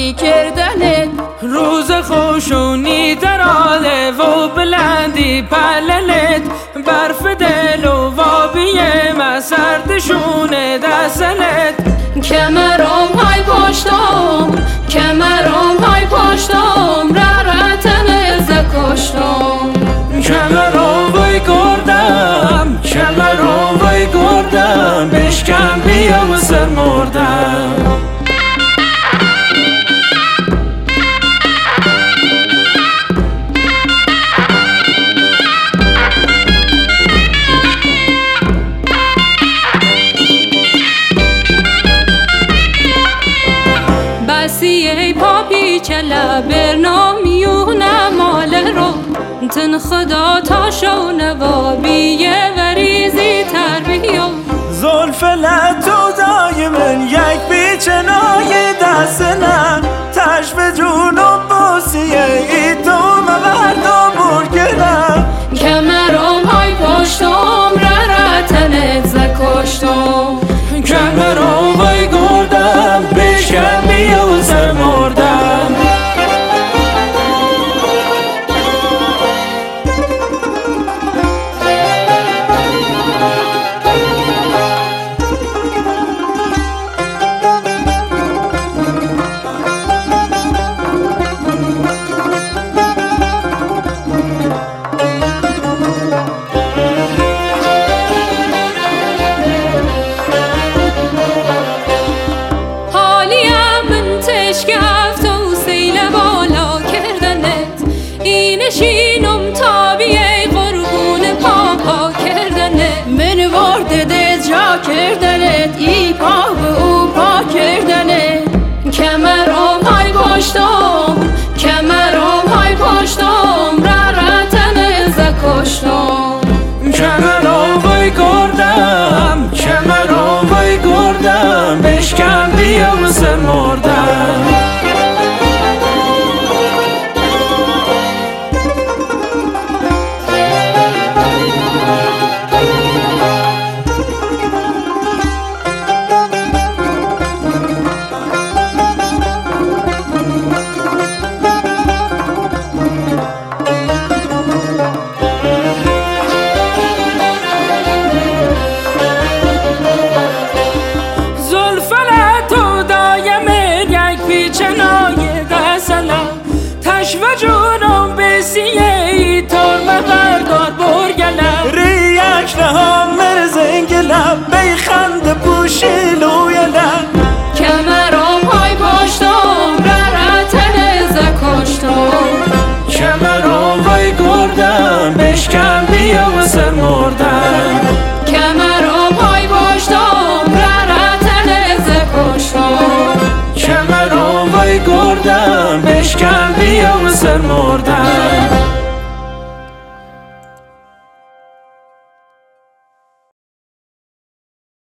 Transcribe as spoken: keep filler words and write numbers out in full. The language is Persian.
یاری کردنت روز خوشونی در آله و بلندی پلنت برف دل و وابی مسردشونه دستنت کمرم های پشتم کمرم های پشتم ررتن از کشتم کمرم وای گردم کمرم وای گردم بشکن بیا و سر مردم ای پاپی چلا برنامیونه مال رو تن خدا تا شونه و بیه وریزی تربیه زلف لطو دای من یک بیچنای دستنم تشف جونم بوسیه ای تو مبردم برگرم کمرم های پشتم ررتنت زکشتم کمرم وای گردم بشکن بیا و سر مردم نشینم تا بیای قربون پاپا کردنه من وارد جا کردنت ای پا به او پا کردنه کمرم های پشتم کمرم های پشتم ررتن زکشتم کمرم وای گردم کمرم وای گردم بشکن بیا و سر مردم و جونم بسیه ای تر مبردار برگلم ریک نها مرزنگلم بیخند پوشیلو یلم کمرم های پشتم ررتن زکشتم کمرم وای گردم بشکن بیا و سر مردم کمرم های پشتم ررتن زکشتم کمرم وای گردم بشکن بیا و سر مردم